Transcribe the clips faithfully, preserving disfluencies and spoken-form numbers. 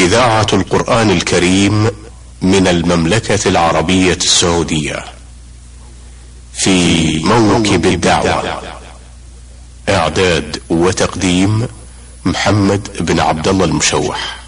إذاعة القرآن الكريم من المملكة العربية السعودية في موكب الدعوة. إعداد وتقديم محمد بن عبد الله المشوح.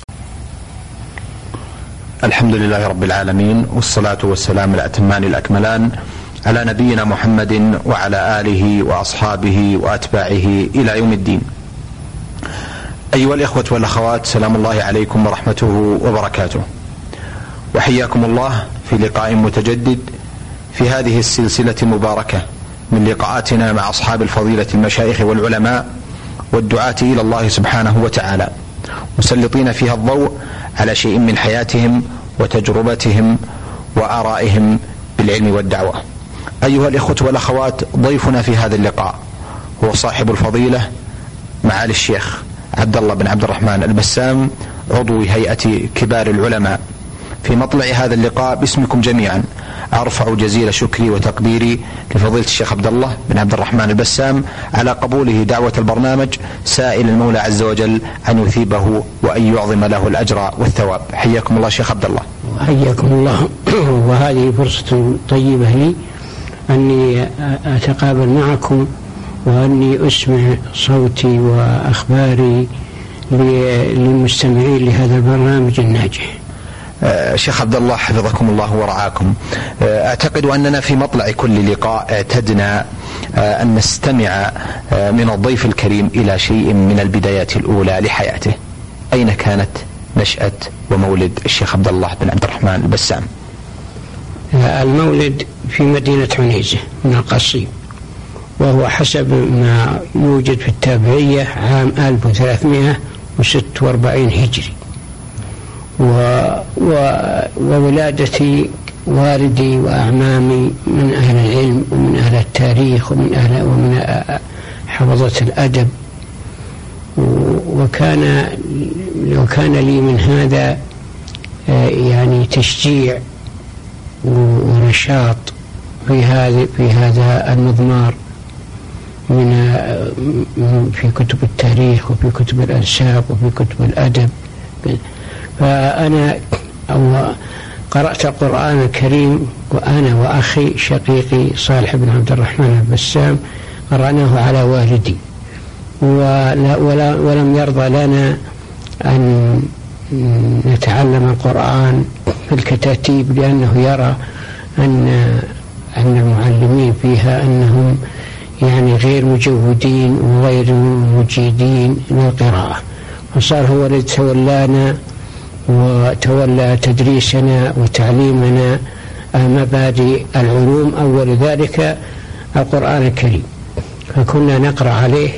الحمد لله رب العالمين، والصلاة والسلام الأتمان الأكملان على نبينا محمد وعلى آله وأصحابه وأتباعه إلى يوم الدين. أيها الإخوة والأخوات، سلام الله عليكم ورحمته وبركاته، وحياكم الله في لقاء متجدد في هذه السلسلة المباركة من لقاءاتنا مع أصحاب الفضيلة المشايخ والعلماء والدعاة إلى الله سبحانه وتعالى، مسلطين فيها الضوء على شيء من حياتهم وتجربتهم وآرائهم بالعلم والدعوة. أيها الإخوة والأخوات، ضيفنا في هذا اللقاء هو صاحب الفضيلة معالي الشيخ عبد الله بن عبد الرحمن البسام، عضو هيئة كبار العلماء. في مطلع هذا اللقاء باسمكم جميعا أرفع جزيل شكري وتقديري لفضيلة الشيخ عبد الله بن عبد الرحمن البسام على قبوله دعوة البرنامج، سائل المولى عز وجل أن يثيبه وأن يعظم له الأجر والثواب. حياكم الله شيخ عبد الله. حياكم الله، وهذه فرصة طيبة لي أني أتقابل معكم وأني أسمع صوتي وأخباري للمستمعين لهذا البرنامج الناجح. شيخ عبد الله حفظكم الله ورعاكم، أعتقد أننا في مطلع كل لقاء اعتدنا أن نستمع من الضيف الكريم إلى شيء من البدايات الأولى لحياته. أين كانت نشأة ومولد الشيخ عبد الله بن عبد الرحمن البسام؟ المولد في مدينة عنيزة من القصيم، وهو حسب ما يوجد في التابعية عام ألف وثلاثمائة وستة وأربعين هجري. و... و... وولادتي والدي وأعمامي من أهل العلم ومن أهل التاريخ ومن أهل ومن حفظة الأدب، وكان لو كان لي من هذا يعني تشجيع ونشاط في هذا في هذا المضمار من في كتب التاريخ وفي كتب الأنساب وفي كتب الأدب. فأنا قرأت القرآن الكريم وأنا وأخي شقيقي صالح بن عبد الرحمن البسام قرأناه على والدي، ولا ولا ولم يرضى لنا أن نتعلم القرآن في الكتاتيب، لأنه يرى أن أن المعلمين فيها أنهم يعني غير مجودين وغير مجيدين للقراءة، فصار هو الذي تولانا وتولى تدريسنا وتعليمنا مبادئ العلوم، أول ذلك القرآن الكريم، فكنا نقرأ عليه.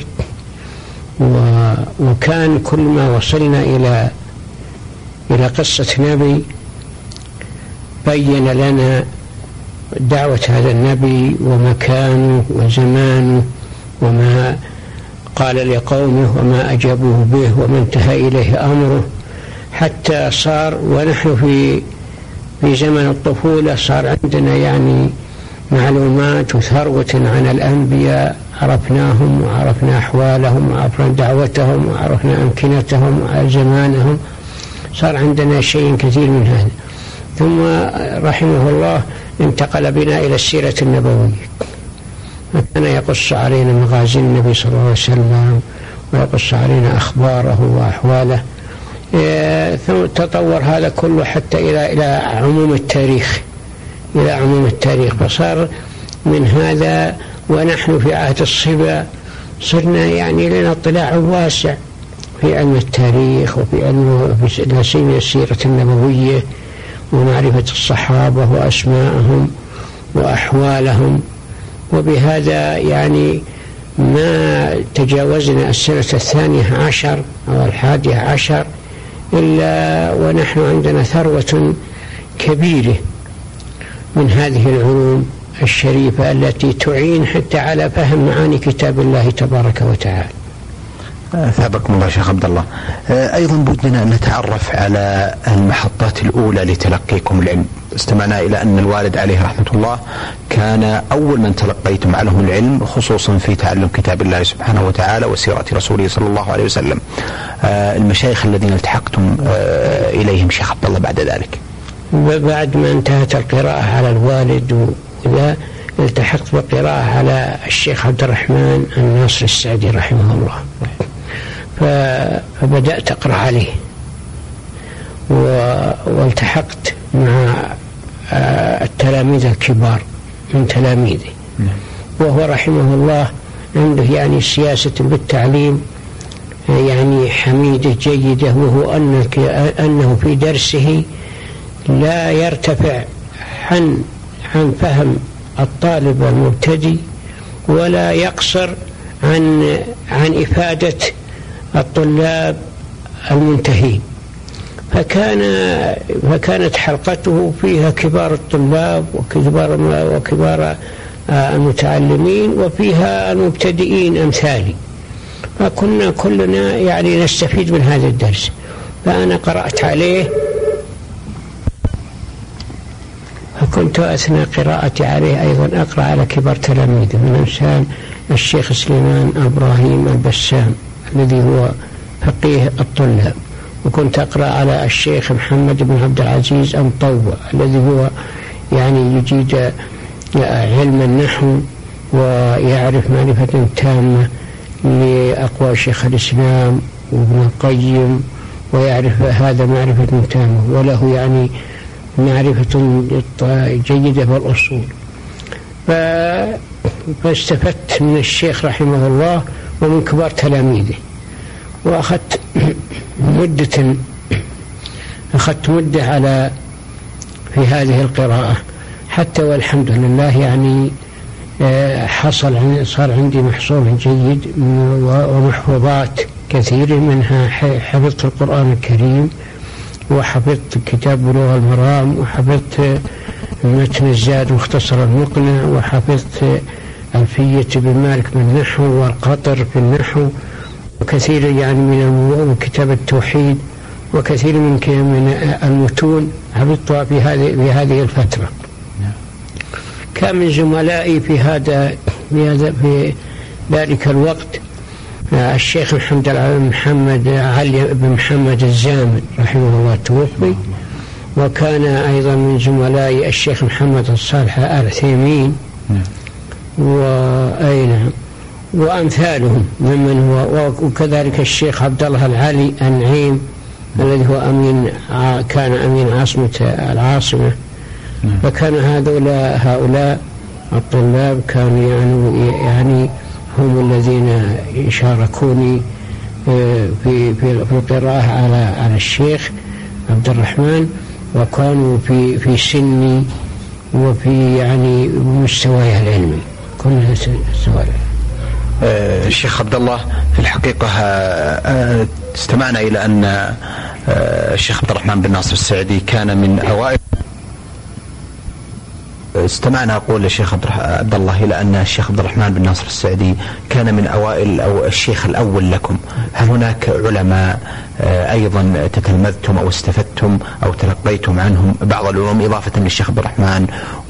وكان كل ما وصلنا إلى إلى قصة نبي بين لنا دعوة هذا النبي ومكانه وزمانه وما قال لقومه وما أجابوه به وما انتهى إليه أمره، حتى صار ونحن في في زمن الطفولة صار عندنا يعني معلومات وثروة عن الأنبياء، عرفناهم وعرفنا أحوالهم وعرفنا دعوتهم وعرفنا أمكنتهم وزمانهم، صار عندنا شيء كثير من هذا. ثم رحمه الله انتقل بنا إلى السيرة النبوية، فكان يقص علينا مغازي النبي صلى الله عليه وسلم ويقص علينا أخباره وأحواله. ثم تطور هذا كله حتى إلى إلى عموم التاريخ إلى عموم التاريخ فصار من هذا. ونحن في عهد الصبا صرنا يعني لنا اطلاع واسع في علم التاريخ وفي علم لا سيما السيرة النبوية ومعرفة الصحابة وأسماءهم وأحوالهم. وبهذا يعني ما تجاوزنا السنة الثانية عشر أو الحادية عشر إلا ونحن عندنا ثروة كبيرة من هذه العلوم الشريفة التي تعين حتى على فهم معاني كتاب الله تبارك وتعالى. ثابكم الله شيخ عبد الله. أيضا بدنا أن نتعرف على المحطات الأولى لتلقيكم العلم. استمعنا إلى أن الوالد عليه رحمة الله كان أول من تلقيتم عنه العلم، خصوصا في تعلم كتاب الله سبحانه وتعالى وسيرة رسوله صلى الله عليه وسلم. المشايخ الذين التحقتم عليهم شيخ عبد الله بعد ذلك؟ بعد ما انتهت القراءة على الوالد وذا التحقت بالقراءة على الشيخ عبد الرحمن الناصر السعدي رحمه الله، فبدأت أقرأ عليه والتحقت مع التلاميذ الكبار من تلاميذه، وهو رحمه الله عنده يعني سياسة بالتعليم يعني حميدة جيدة، وهو أنه في درسه لا يرتفع عن عن فهم الطالب المبتدئ ولا يقصر عن عن إفادة الطلاب المنتهين، فكان فكانت حلقته فيها كبار الطلاب وكبار وكبار المتعلمين وفيها المبتدئين أمثالي، فكنا كلنا يعني نستفيد من هذا الدرس. فأنا قرأت عليه، فكنت أثناء قراءتي عليه أيضا أقرأ على كبار تلاميذه، من أمثال الشيخ سليمان إبراهيم البسام الذي هو فقيه الطلاب، وكنت أقرأ على الشيخ محمد بن عبد العزيز المطوع الذي هو يعني يجيد علم النحو ويعرف معرفة تامة لأقوال شيخ الإسلام وابن القيم، ويعرف هذا معرفة تامة، وله يعني معرفة جيدة بالأصول. فاستفدت من الشيخ رحمه الله ومن كبار تلاميذه، وأخذت مدة أخذت مدة على في هذه القراءة حتى والحمد لله يعني حصل صار عندي محصول جيد ومحفوظات كثير، منها حفظت القرآن الكريم وحفظت كتاب بلوغ المرام وحفظت متن الزاد مختصر المقنع وحفظت ألفية بن مالك من النحو والقطر في النحو وكثير يعني من كتاب التوحيد وكثير من من المتون حفظتها في هذه في هذه الفترة. كان من زملائي في هذا في هذا في ذلك الوقت الشيخ محمد محمد علي بن محمد الزامل رحمه الله توفي، وكان أيضا من زملائي الشيخ محمد الصالح آل ثيمين وأين وأمثالهم ممن هو، وكذلك الشيخ عبد الله العلي النعيم الذي هو أمين كان أمين عاصمة العاصمة. فكان هؤلاء هؤلاء الطلاب كانوا يعني يعني هم الذين شاركوني في في في القراءة على على الشيخ عبد الرحمن، وكانوا في في سني وفي يعني مستواي العلمي كلها سواء. الشيخ عبد الله في الحقيقة استمعنا إلى أن الشيخ عبد الرحمن بن ناصر السعدي كان من أوائل استمعنا أقول الشيخ عبد الله إلى أن الشيخ عبد الرحمن بن ناصر السعدي كان من أوائل أو الشيخ الأول لكم. هل هناك علماء أيضا تتلمذتم أو استفدتم أو تلقيتم عنهم بعض العلوم إضافة للشيخ عبد الرحمن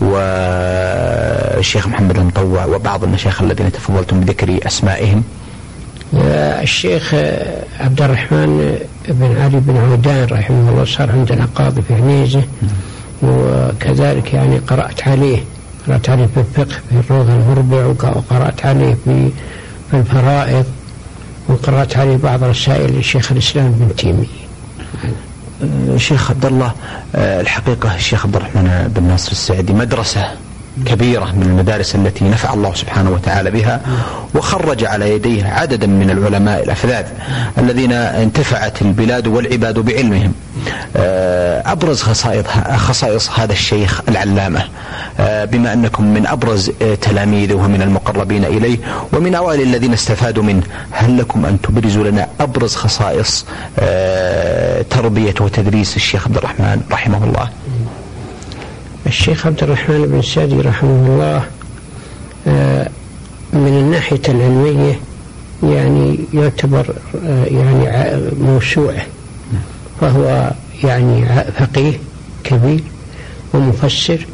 والشيخ محمد المطوع وبعض المشايخ الذين تفضلتم بذكر أسمائهم؟ الشيخ عبد الرحمن بن علي بن عودان رحمه الله صار عندنا قاضي في عنيزة، وكذلك يعني قرأت عليه قرأت عليه في الفقه في الروض المربع، وقرأت عليه في في الفرائض، وقرأت عليه بعض رسائل الشيخ الإسلام بن تيمية. الشيخ عبد الله الحقيقة الشيخ عبد الرحمن بن ناصر السعدي مدرسة كبيرة من المدارس التي نفع الله سبحانه وتعالى بها، وخرج على يديه عددا من العلماء الأفذاذ الذين انتفعت البلاد والعباد بعلمهم. أبرز خصائص خصائص هذا الشيخ العلامة، بما أنكم من أبرز تلاميذه ومن المقربين إليه ومن أوائل الذين استفادوا منه، هل لكم أن تبرزوا لنا أبرز خصائص تربية وتدريس الشيخ عبد الرحمن رحمه الله؟ الشيخ عبد الرحمن بن سعدي رحمه الله من الناحية العلمية يعني يعتبر يعني موسوعة، فهو يعني فقيه كبير ومفسر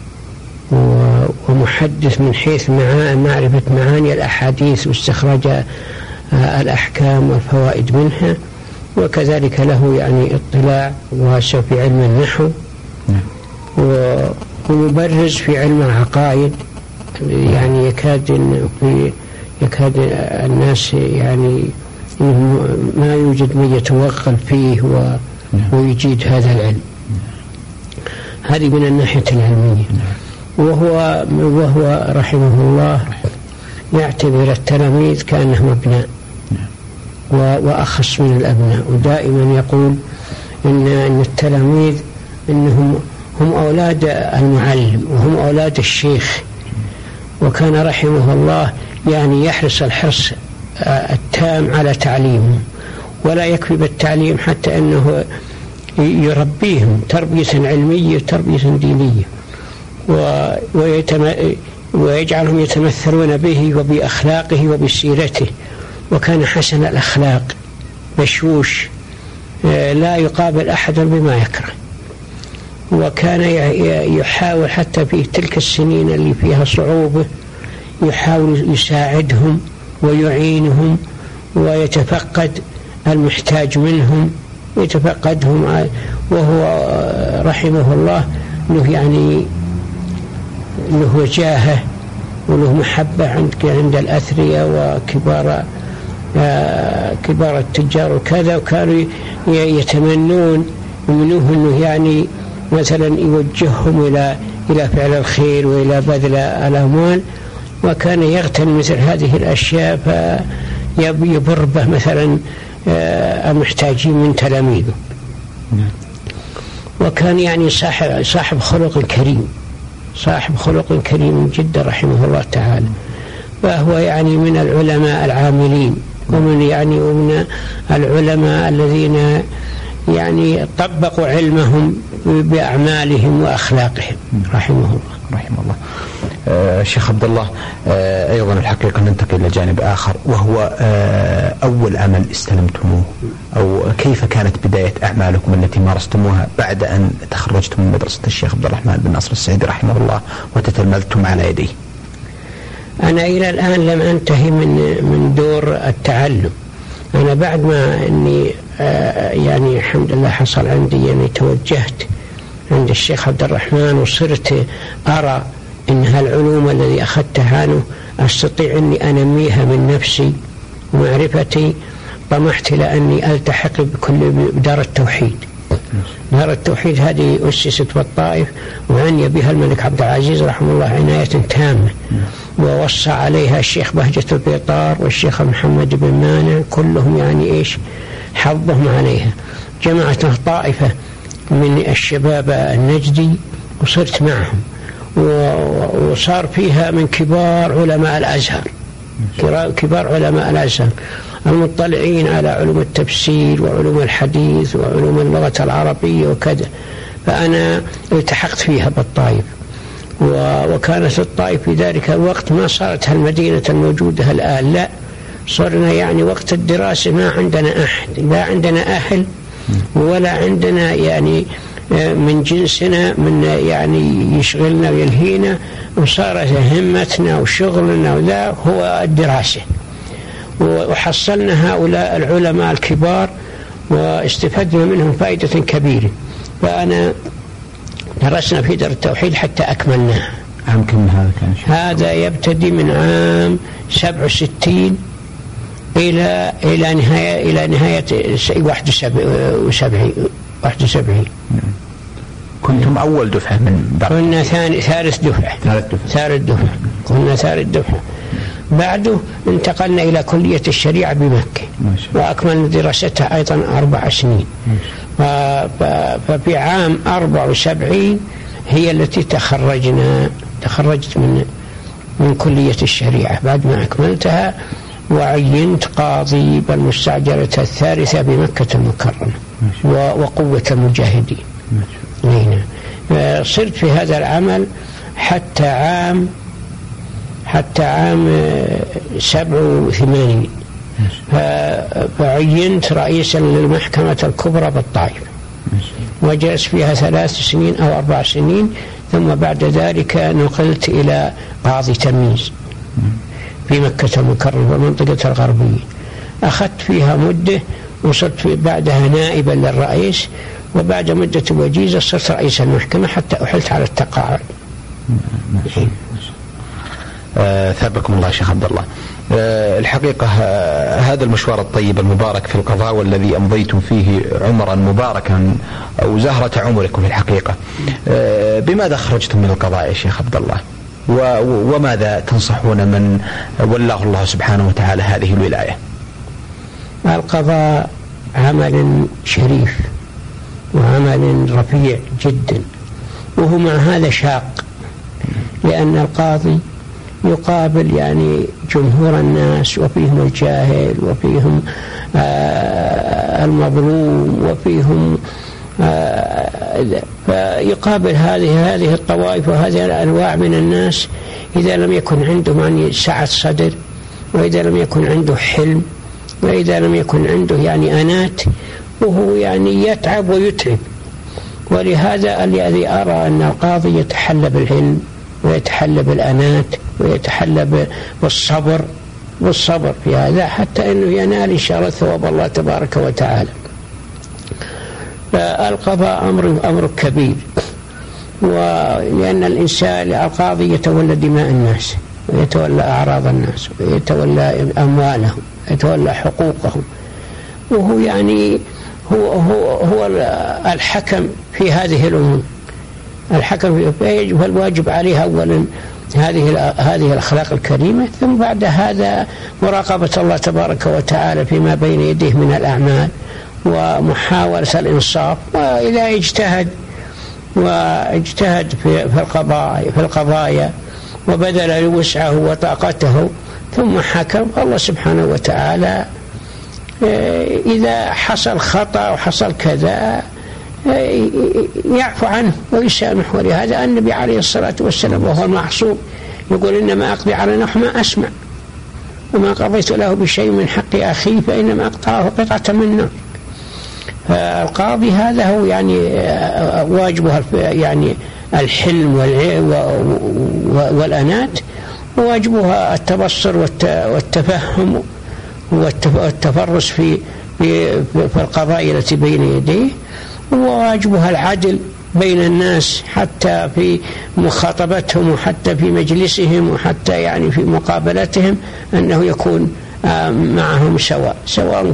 ومحدث من حيث معرفة معاني الأحاديث واستخراج الأحكام والفوائد منها، وكذلك له يعني اطلاع واسع في علم النحو ومبرز في علم العقائد، يعني يكاد في يكاد الناس يعني ما يوجد من يتوغل فيه ويجيد هذا العلم. هذه من الناحية العلمية. وهو وهو رحمه الله يعتبر التلاميذ كأنهم أبناء وأخص من الأبناء، ودائما يقول إن إن التلاميذ إنهم هم أولاد المعلم وهم أولاد الشيخ. وكان رحمه الله يعني يحرص الحرص التام على تعليمهم، ولا يكفي بالتعليم حتى أنه يربيهم تربية علمية تربية دينية، ويجعلهم يتمثلون به وبأخلاقه وبسيرته. وكان حسن الأخلاق بشوش، لا يقابل أحدا بما يكره، وكان يحاول حتى في تلك السنين اللي فيها صعوبة يحاول يساعدهم ويعينهم ويتفقد المحتاج منهم يتفقدهم. وهو رحمه الله له يعني له وجاهه وله محبة عند عند الأثرياء وكبار كبار التجار وكذا، وكانوا يتمنون منه أنه يعني مثلا يوجههم إلى إلى فعل الخير وإلى بذل الأموال، وكان يغتنم مثل هذه الأشياء فيبر به مثلا المحتاجين من تلاميذه. وكان يعني صاحب صاحب خلق كريم صاحب خلق كريم جدا رحمه الله تعالى. فهو يعني من العلماء العاملين ومن يعني ومن العلماء الذين يعني طبقوا علمهم بأعمالهم وأخلاقهم رحمه الله رحمه الله. آه شيخ عبد الله، آه أيضا الحقيقة ننتقل إلى جانب آخر، وهو آه أول عمل استلمتموه، أو كيف كانت بداية أعمالكم التي مارستموها بعد أن تخرجتم من مدرسة الشيخ عبد الرحمن بن ناصر السعدي رحمه الله وتتلمذتم على يديه؟ أنا إلى الآن لم أنتهي من من دور التعلم. أنا بعد ما أني آه يعني الحمد لله حصل عندي يعني توجهت عند الشيخ عبد الرحمن وصرت أرى إن هالعلوم الذي أخذتها عنه أستطيع أني أنميها من نفسي ومعرفتي. طمحت لأني ألتحق بكل بدار التوحيد. دار التوحيد هذه أسست بالطائف وعني بها الملك عبد العزيز رحمه الله عناية تامة، ووصى عليها الشيخ بهجة البيطار والشيخ محمد بن مانع، كلهم يعني إيش حظهم عليها. جمعت طائفة من الشباب النجدي وصرت معهم، وصار فيها من كبار علماء الأزهر كبار علماء الأزهر المطلعين على علوم التفسير وعلوم الحديث وعلوم اللغة العربية وكذا. فأنا التحقت فيها بالطائف، وكانت الطائف في ذلك الوقت ما صارت هالمدينة الموجودة الآن، لا، صرنا يعني وقت الدراسة ما عندنا أحد، لا عندنا أهل ولا عندنا يعني من جنسنا من يعني يشغلنا ويلهينا، وصارت همتنا وشغلنا وذا هو الدراسة. وحصلنا هؤلاء العلماء الكبار واستفدنا منهم فائدة كبيرة. فأنا درسنا في دار التوحيد حتى أكملناها. عام كم هذا كان؟ هذا يبتدي من عام سبع وستين إلى إلى نهاية إلى نهاية واحد وسبعين واحد وسبعين. كنتم أول دفعة من بعد؟ كنا ثاني ثالث دفعة ثالث دفعة ثالث دفعة كنا ثالث دفعة. بعده انتقلنا إلى كلية الشريعة بمكة وأكملنا دراستها أيضا أربع سنين. ففي عام أربع وسبعين هي التي تخرجنا تخرجت من من كلية الشريعة بعد ما أكملتها، وعينت قاضي بالمستعجلة الثالثة بمكة المكرمة وقوة المجاهدين. صرت في هذا العمل حتى عام حتى عام سبع وثمانين، فعينت رئيسا للمحكمة الكبرى بالطائف، وجلس فيها ثلاث سنين أو أربع سنين، ثم بعد ذلك نقلت إلى قاضي تمييز في مكة المكرمة والمنطقة الغربية. أخذت فيها مدة وصرت في بعدها نائبا للرئيس، وبعد مدة وجيزة صرت رئيس المحكمة حتى أحلت على التقاعد. آه ثابكم الله شيخ عبد الله. آه الحقيقة آه هذا المشوار الطيب المبارك في القضاء والذي أمضيتم فيه عمرا مباركا أو زهرة عمركم في الحقيقة، آه بماذا خرجتم من القضاء يا شيخ عبد الله؟ وماذا تنصحون من ولاه الله سبحانه وتعالى هذه الولاية؟ القضاء عمل شريف وعمل رفيع جدا، وهو مع هذا شاق، لأن القاضي يقابل يعني جمهور الناس، وفيهم الجاهل وفيهم آه المظلوم وفيهم آه فيقابل هذه هذه الطوائف وهذه الأنواع من الناس. إذا لم يكن عنده يعني سعة صدر، وإذا لم يكن عنده حلم، وإذا لم يكن عنده يعني أنات، وهو يعني يتعب ويتعب. ولهذا الذي أرى أن القاضي يتحلى بالعلم ويتحلى بالأنات ويتحلى بالصبر والصبر في هذا حتى أنه ينال إن شاء الله ثواب الله تبارك وتعالى. فالقضاء أمر أمر كبير، ولأن الإنسان القاضي يتولى دماء الناس ويتولى أعراض الناس ويتولى أموالهم ويتولى حقوقهم، وهو يعني هو هو هو الحكم في هذه الأمور، الحكم فالواجب عليه أولا هذه هذه الأخلاق الكريمة، ثم بعد هذا مراقبة الله تبارك وتعالى فيما بين يديه من الأعمال ومحاولة الإنصاف. وإذا اجتهد واجتهد في في القضايا في القضايا وبذل وسعه وطاقته ثم حكم، فالله سبحانه وتعالى إذا حصل خطأ وحصل كذا يعفو عنه ويسامح. ولهذا النبي عليه الصلاة والسلام وهو المعصوم يقول إنما أقضي على نحو ما أسمع، وما قضيت له بشيء من حق أخيه فإنما أقطعه قطعة من نار. فالقاضي هذا هو يعني واجبه يعني الحلم والأنات، وواجبها التبصر والتفهم والتفرس في في القضايا التي بين يديه، وواجبها العدل بين الناس حتى في مخاطبتهم وحتى في مجلسهم وحتى يعني في مقابلتهم أنه يكون معهم سواء، سواء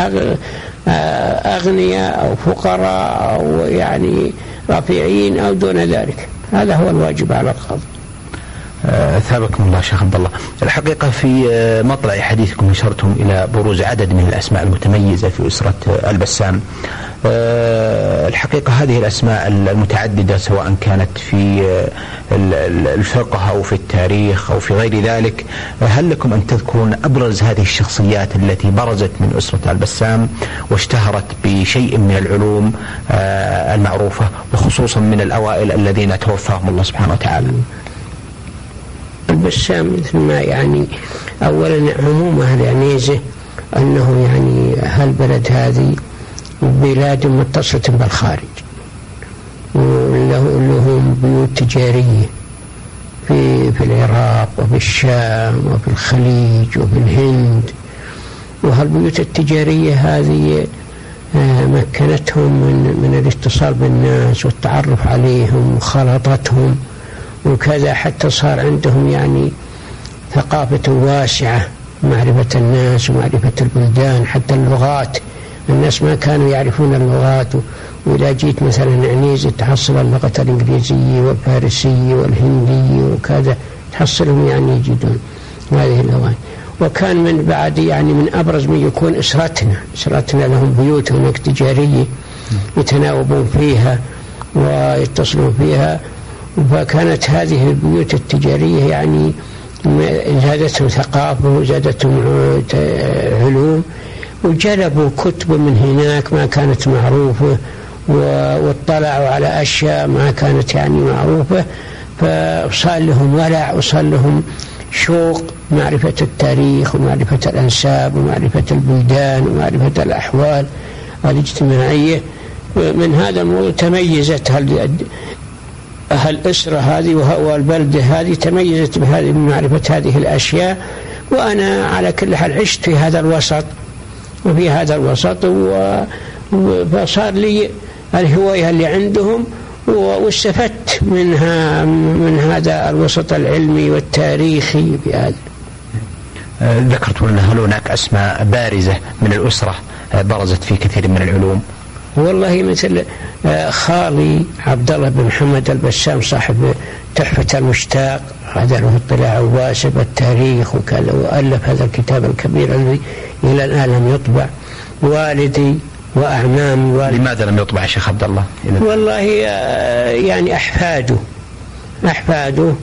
أغنياء أو فقراء أو يعني رفيعين أو دون ذلك. هذا هو الواجب على القاضي. ثابكم الله شيخ عبد الله. الحقيقة في مطلع حديثكم أشرتم إلى بروز عدد من الأسماء المتميزة في أسرة البسام. الحقيقة هذه الأسماء المتعددة سواء كانت في الفقه أو في التاريخ أو في غير ذلك، هل لكم أن تذكرون أبرز هذه الشخصيات التي برزت من أسرة البسام واشتهرت بشيء من العلوم المعروفة، وخصوصا من الأوائل الذين توفاهم الله سبحانه وتعالى؟ البسام مثل ما يعني أولا عموم أهل عنيزة أنه يعني هالبلد هذه بلاد متصلة بالخارج، ولهم بيوت تجارية في في العراق وفي الشام وفي الخليج وفي الهند، وهالبيوت التجارية هذه مكنتهم من من الاتصال بالناس والتعرف عليهم وخلطتهم وكذا، حتى صار عندهم يعني ثقافة واسعة، معرفة الناس ومعرفة البلدان، حتى اللغات. الناس ما كانوا يعرفون اللغات، وإذا جيت مثلا عنيزة تحصل اللغة الإنجليزية والفارسية والهندية وكذا، تحصلهم يعني يجدون هذه اللغات. وكان من بعد يعني من أبرز من يكون أسرتنا أسرتنا لهم بيوت هناك تجارية يتناوبون فيها ويتصلون فيها، فكانت هذه البيوت التجارية يعني زادتهم ثقافة وزادتهم علوم، وجلبوا كتب من هناك ما كانت معروفة، واطلعوا على أشياء ما كانت يعني معروفة، فصار لهم ولع وصار لهم شوق معرفة التاريخ ومعرفة الأنساب ومعرفة البلدان ومعرفة الأحوال الاجتماعية. من هذا الموضوع تميزت هالأسرة هذه والبلدة هذه، تميزت بهذه بمعرفة هذه الأشياء. وأنا على كل حال عشت في هذا الوسط وفي هذا الوسط، فصار لي الهواية اللي عندهم واستفدت منها من هذا الوسط العلمي والتاريخي بهذا. ذكرت لنا هل هناك أسماء بارزة من الأسرة برزت في كثير من العلوم؟ والله مثل خالي عبد الله بن محمد البسام صاحب تحفة المشتاق، هذا له اطلاع واسع بالتاريخ وكذا، وألف هذا الكتاب الكبير الذي إلى الآن لم يطبع. والدي وأعمامي. والدي لماذا لم يطبع يا شيخ عبد الله؟ والله يعني أحفاده أحفاده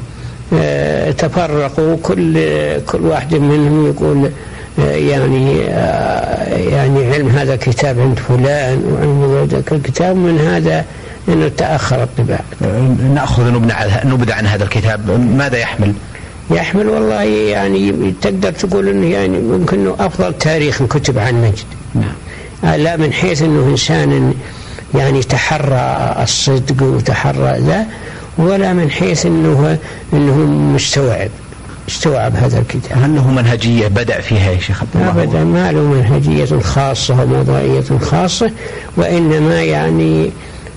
تفرقوا، كل كل واحد منهم يقول يعني يعني علم هذا الكتاب عند فلان وعند ذاك الكتاب، من هذا انه تاخر الطباعه. ناخذ نبذه عن هذا الكتاب، ماذا يحمل؟ يحمل والله يعني تقدر تقول انه يعني ممكن انه افضل تاريخ كتب عن نجد. نعم. لا من حيث انه انسان يعني تحرى الصدق وتحرى ذا، ولا من حيث انه انه مستوعب استوعب هذا الكتاب. هل له منهجية بدأ فيها يا شيخ عبد الله؟ أبدا ما له منهجية خاصة وموضوعية خاصة، وإنما يعني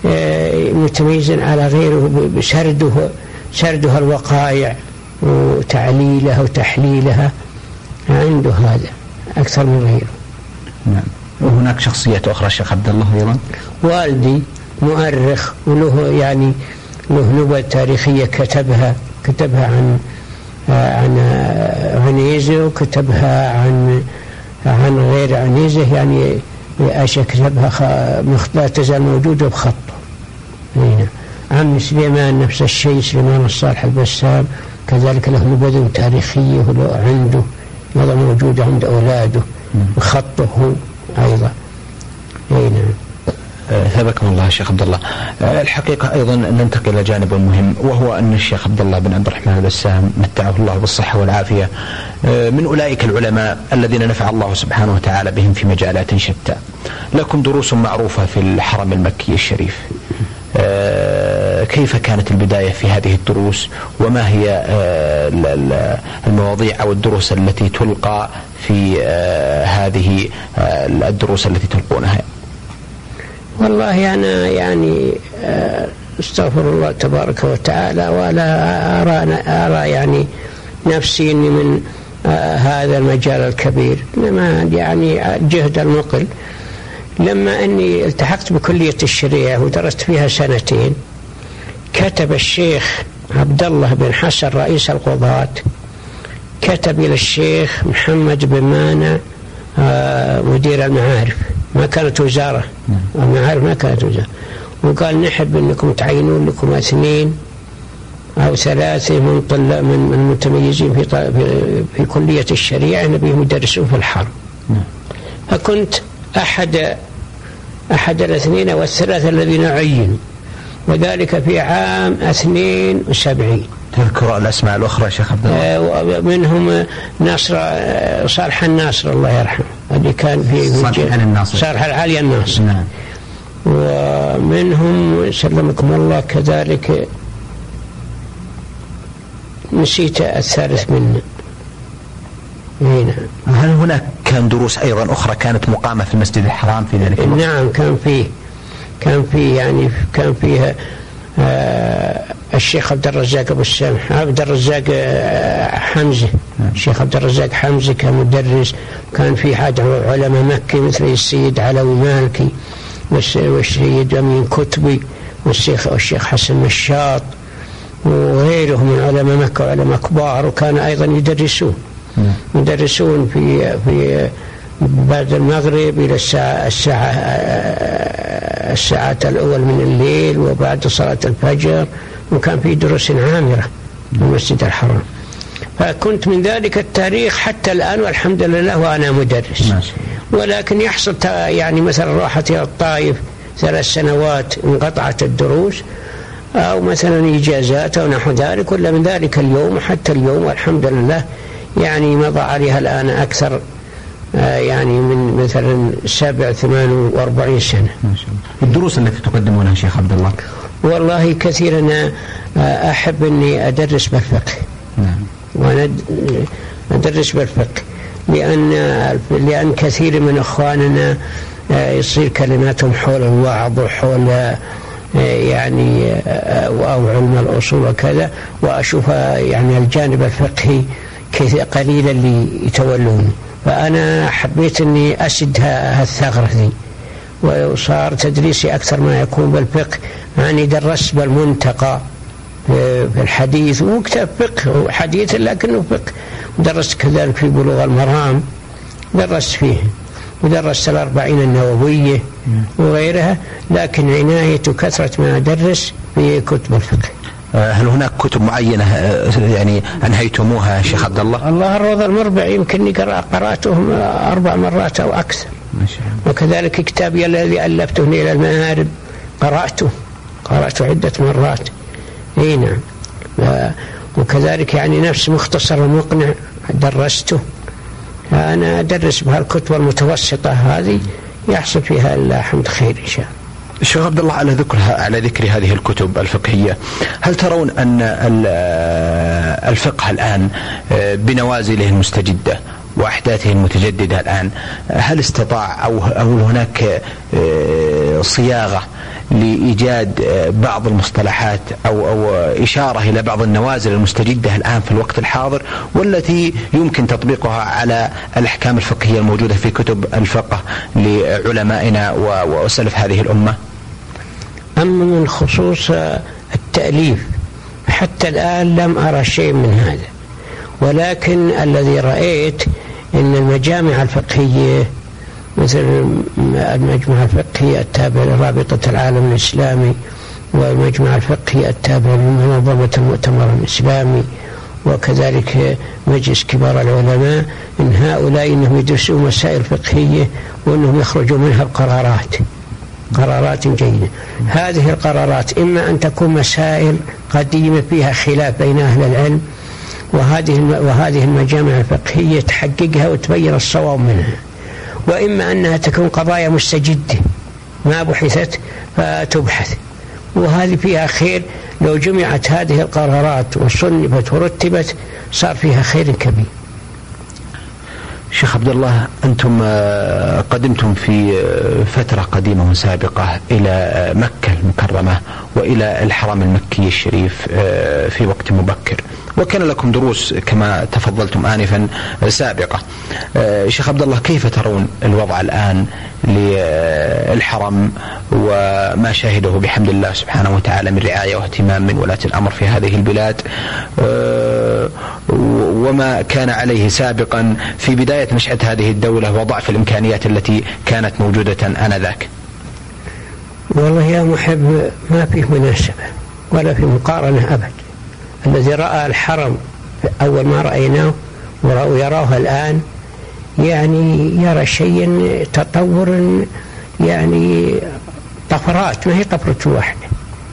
متميزا على غيره بسرده سردها الوقائع وتعليلها وتحليلها، عنده هذا أكثر من غيره. نعم. وهناك شخصيات أخرى شيخ عبد الله أيضا؟ والدي مؤرخ وله يعني له نبذة تاريخية كتبها كتبها عن عن عنيزة، وكتبها عن عن غير عنيزة، يعني أشياء كتبها لا تزال موجودة بخطه. هنا عم سليمان نفس الشيء، سليمان الصالح البسام كذلك له نبذة تاريخية عنده هذا موجود عند أولاده بخطه هو أيضا. هنا ثابكم الله شيخ عبد الله. الحقيقة أيضا ننتقل إلى جانب مهم، وهو أن الشيخ عبد الله بن عبد الرحمن البسام متعه الله بالصحة والعافية من أولئك العلماء الذين نفع الله سبحانه وتعالى بهم في مجالات شتى. لكم دروس معروفة في الحرم المكي الشريف، كيف كانت البداية في هذه الدروس، وما هي المواضيع أو الدروس التي تلقى في هذه الدروس التي تلقونها؟ والله أنا يعني استغفر الله تبارك وتعالى، ولا أرى, أرى يعني نفسي أني من هذا المجال الكبير، إنما يعني جهد المقل. لما أني التحقت بكلية الشريعة ودرست فيها سنتين، كتب الشيخ عبد الله بن حسن رئيس القضاة كتب إلى الشيخ محمد بن مانع مدير المعارف، ما كانت وزارة، المعارف ما كانت وزارة، وقال نحب أنكم تعينون لكم اثنين أو ثلاثة من طلاب من المتميزين في, في, في كلية الشريعة نبيهم يدرسون في الحرم. فكنت أحد أحد الاثنين والثلاثة الذين عينوا، وذلك في عام اثنين وسبعين. تذكر الأسماء الأخرى شيخ عبد الله؟ منهم ناصر صالح الناصر الله يرحمه، اللي كان في صالح الناصر صالح العالي الناصر. نعم. ومنهم سلمكم الله كذلك نسيت الثالث منه. هنا هل هناك كان دروس أيضا أخرى كانت مقامة في المسجد الحرام في ذلك الوقت؟ نعم كان فيه كان فيه يعني كان فيها آه الشيخ عبد الرزاق أبو السامح عبد الرزاق آه حمزة. الشيخ عبد الرزاق حمزة كان مدرس، كان في حد علماء مكة مثل السيد علوي مالكي والسيد أمين كتبي والشيخ والشيخ حسن مشاط وغيرهم من علماء مكة وعلماء كبار، وكان أيضا يدرسون يدرسون في في بعد المغرب إلى الساعة الساعة الساعة الأول من الليل وبعد صلاة الفجر، وكان في دروس عامرة في المسجد الحرام. فكنت من ذلك التاريخ حتى الآن والحمد لله وأنا مدرس. ولكن يحصل يعني مثلا راحت إلى الطائف ثلاث سنوات انقطعت الدروس، أو مثلا إجازات أو نحو ذلك، ولا من ذلك اليوم حتى اليوم والحمد لله يعني مضى عليها الآن أكثر يعني من مثلا سبع ثمان وأربعين سنة. ما شاء الله. الدروس التي تقدمونها شيخ عبد الله؟ والله كثير أنا أحب أني أدرس بالفقه. نعم. وأنا أدرس بالفقه، لأن لأن كثير من إخواننا يصير كلماتهم حول الوعظ وحول يعني أو علم الأصول وكذا، وأشوف يعني الجانب الفقهي قليلا اللي يتولونه، فأنا حبيت أني أسد هالثغرة دي، وصار تدريسي أكثر ما يكون بالفقه، مع أني درست بالمنتقى في الحديث، وكتاب فقه حديث لكنه فقه، ودرست كذلك في بلوغ المرام درست فيه، ودرست الأربعين النووية وغيرها، لكن عناية وكثرة ما أدرس في كتب الفقه. هل هناك كتب معينة يعني أنهيتموها شيخ عبد الله؟ الله الروض المربع يمكنني قرأته أربع مرات أو أكثر، وكذلك كتابي الذي ألفته إلى المآرب قرأته قرأته عدة مرات. اي نعم. وكذلك يعني نفس مختصر المقنع درسته. أنا أدرس بهالكتب المتوسطة هذه يحصل فيها الحمد خير إن شاء الله. شيخ عبد الله، على ذكرها على ذكر هذه الكتب الفقهية، هل ترون أن الفقه الآن بنوازله المستجدة وأحداثه المتجددة الآن، هل استطاع أو أو هناك صياغة لإيجاد بعض المصطلحات أو أو إشارة إلى بعض النوازل المستجدة الآن في الوقت الحاضر، والتي يمكن تطبيقها على الأحكام الفقهية الموجودة في كتب الفقه لعلمائنا وسلف هذه الأمة؟ أما من خصوص التأليف حتى الآن لم أرى شيء من هذا، ولكن الذي رأيت أن المجامع الفقهية مثل المجمع الفقهي التابع لرابطة العالم الإسلامي، والمجمع الفقهي التابع لمنظمة المؤتمر الإسلامي، وكذلك مجلس كبار العلماء، إن هؤلاء إنهم يدرسوا مسائل فقهية وإنهم يخرجوا منها القرارات قرارات جيدة. هذه القرارات إما أن تكون مسائل قديمة فيها خلاف بين أهل العلم، وهذه وهذه المجامع الفقهية تحققها وتبين الصواب منها، وإما أنها تكون قضايا مستجدة ما بحثت فتبحث، وهذه فيها خير. لو جمعت هذه القرارات وصنفت ورتبت صار فيها خير كبير. شيخ عبد الله، أنتم قدمتم في فترة قديمة سابقة إلى مكة المكرمة وإلى الحرم المكي الشريف في وقت مبكر، وكان لكم دروس كما تفضلتم آنفا سابقة. شيخ عبد الله، كيف ترون الوضع الآن للحرم وما شاهده بحمد الله سبحانه وتعالى من رعاية واهتمام من ولاة الأمر في هذه البلاد، وما كان عليه سابقا في بداية نشأة هذه الدولة وضعف الإمكانيات التي كانت موجودة آنذاك؟ والله يا محب ما فيه مناسبة ولا في مقارنة أبد. الذي رأى الحرم أول ما رأيناه ويراه الآن يعني يرى شيء تطور، يعني طفرات ما هي طفرة واحدة.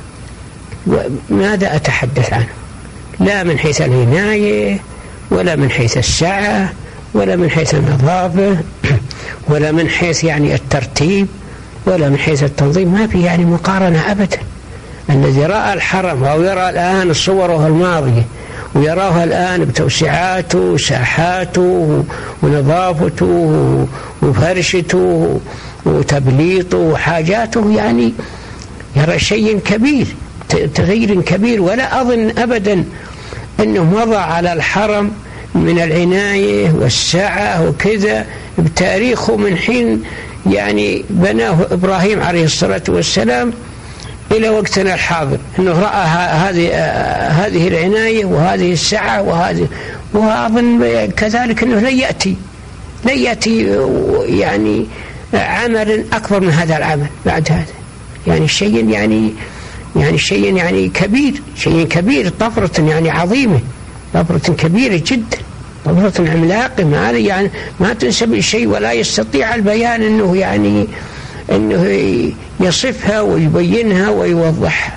وماذا أتحدث عنه؟ لا من حيث العناية ولا من حيث السعة ولا من حيث النظافة ولا من حيث يعني الترتيب ولا من حيث التنظيم، ما في يعني مقارنة أبدا. الذي رأى الحرم أو يرى الآن صوره الماضية ويراه الآن بتوسعاته وساحاته ونظافته وفرشته وتبليطه وحاجاته، يعني يرى شيء كبير، تغيير كبير. ولا أظن أبدا أنه مضى على الحرم من العناية والسعة وكذا بتاريخه من حين يعني بناه إبراهيم عليه الصلاة والسلام إلى وقتنا الحاضر، أنه رأى هذه هذه العناية وهذه السعة وهذه. وأظن كذلك أنه لن يأتي لن يأتي يعني عمل أكبر من هذا العمل بعد هذا، يعني شيء يعني يعني شيء يعني كبير شيء كبير طفرة يعني عظيمة، طفرة كبيرة جدا، طفرة عملاقة ما يعني ما تنسب شيء ولا يستطيع البيان أنه يعني أنه يصفها ويبينها ويوضحها.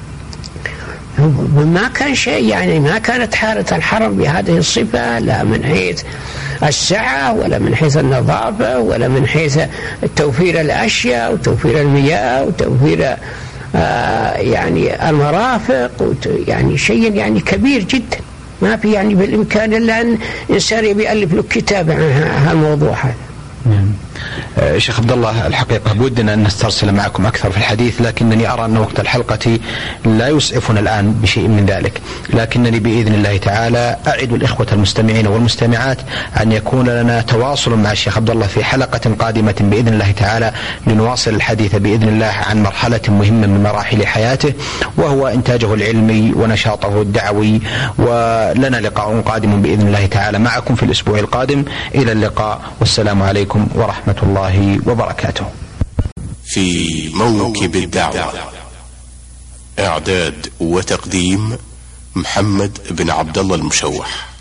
ما كان شيء يعني ما كانت حالة الحرم بهذه الصفة، لا من حيث السعة ولا من حيث النظافة ولا من حيث توفير الأشياء وتوفير المياه وتوفير آه يعني المرافق، يعني شيء يعني كبير جدا ما في يعني بالإمكان إلا أن إنسان يألف له كتاب عن هالموضوع هذا. آه شيخ عبد الله، الحقيقة بودنا أن نسترسل معكم أكثر في الحديث، لكنني أرى أن وقت الحلقة لا يسعفنا الآن بشيء من ذلك، لكنني بإذن الله تعالى أعد الإخوة المستمعين والمستمعات أن يكون لنا تواصل مع الشيخ عبد الله في حلقة قادمة بإذن الله تعالى، لنواصل الحديث بإذن الله عن مرحلة مهمة من مراحل حياته، وهو إنتاجه العلمي ونشاطه الدعوي. ولنا لقاء قادم بإذن الله تعالى معكم في الأسبوع القادم. إلى اللقاء، والسلام عليكم ورحمة الله وبركاته. في موكب الدعوة، إعداد وتقديم محمد بن عبد الله المشوح.